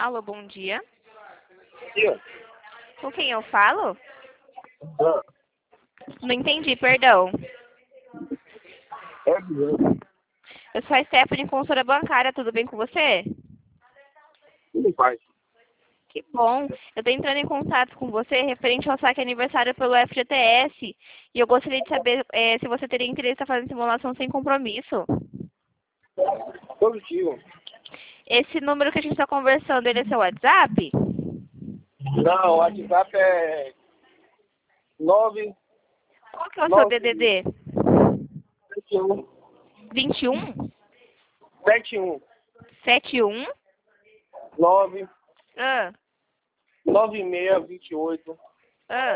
Alô, bom dia. Dia. Com quem eu falo? Ah, Não entendi, perdão. é mesmo. Eu sou a Stephanie, consultora bancária, tudo bem com você? Tudo faz. Que bom. Eu tô entrando em contato com você referente ao saque aniversário pelo FGTS e eu gostaria de saber se você teria interesse em fazer simulação sem compromisso. Positivo. Esse número que a gente está conversando, ele é seu WhatsApp? Não, o WhatsApp é 9 Qual que é o seu 9 DDD? 71 21? 71 71? 9 Ah, 96 28 ah.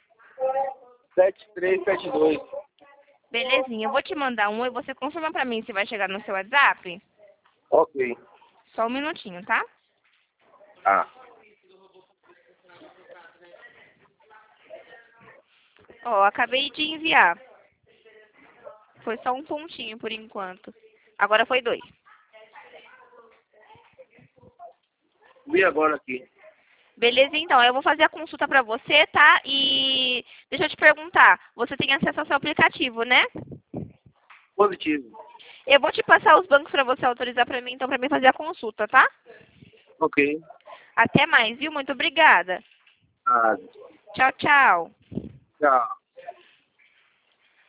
7372. Belezinha, eu vou te mandar um e você confirma pra mim se vai chegar no seu WhatsApp? Ok. Só um minutinho, tá? Ah. Ó, acabei de enviar. Foi só um pontinho por enquanto. Agora foi 2. Vi agora aqui. Beleza, então. Eu vou fazer a consulta pra você, tá? E deixa eu te perguntar. Você tem acesso ao seu aplicativo, né? Positivo. Eu vou te passar os bancos pra você autorizar pra mim, então, pra mim fazer a consulta, tá? Ok. Até mais, viu? Muito obrigada. Ah, Tchau, tchau. tchau.